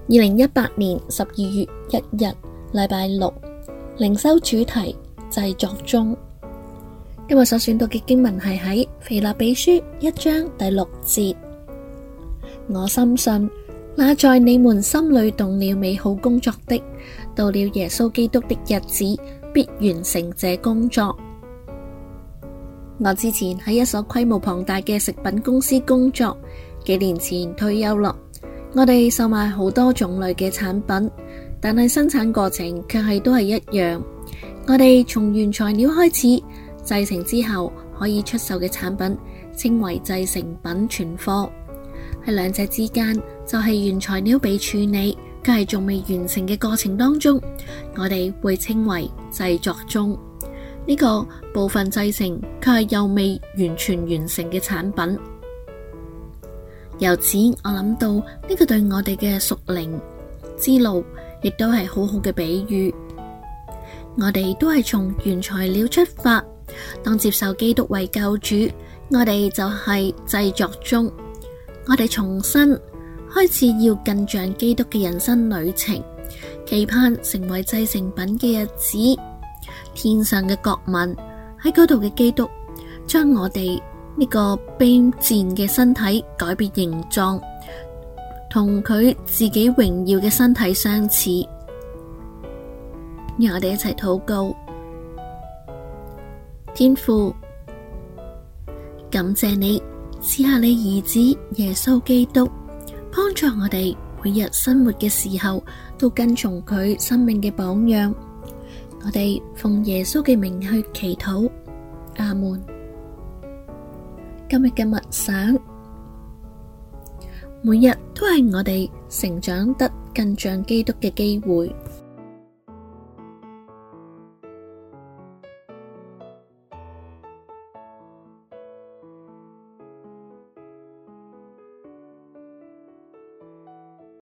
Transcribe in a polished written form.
2018年12月1日禮拜六，靈修主題製作中。今日所選讀嘅經文係喺腓立比書1章第6節。我深信那在你們心裏動了美好工作的，到了耶穌基督的日子，必完成這工作。我之前喺一所規模龐大嘅食品公司工作，幾年前退休啦。我哋售賣好多種類嘅產品，但係生產過程卻係都係一樣。我哋從原材料開始，製成之後可以出售嘅產品稱為製成品存貨。喺兩者之間，就係原材料被處理，卻係仲未完成嘅過程當中，我哋會稱為製作中。呢個部分製成，卻係又未完全完成嘅產品。由此我諗到呢個對我哋嘅屬靈之路，亦都係好好嘅比喻。我哋都係從原材料出發，當接受基督為救主，我哋就係製作中。我哋重新開始要更像基督嘅人生旅程，期盼成為製成品嘅日子。天上嘅國民喺嗰度嘅基督，將我哋呢個卑賤嘅身體改變形狀，同佢自己榮耀嘅身體相似。讓我哋一齊禱告。天父，感謝你賜下你兒子耶穌基督，幫助我哋每日生活嘅時候都跟從佢生命嘅榜樣。我哋奉耶穌嘅名去祈禱，阿門。今日嘅默想，每日都係我哋成長得更像基督嘅機會。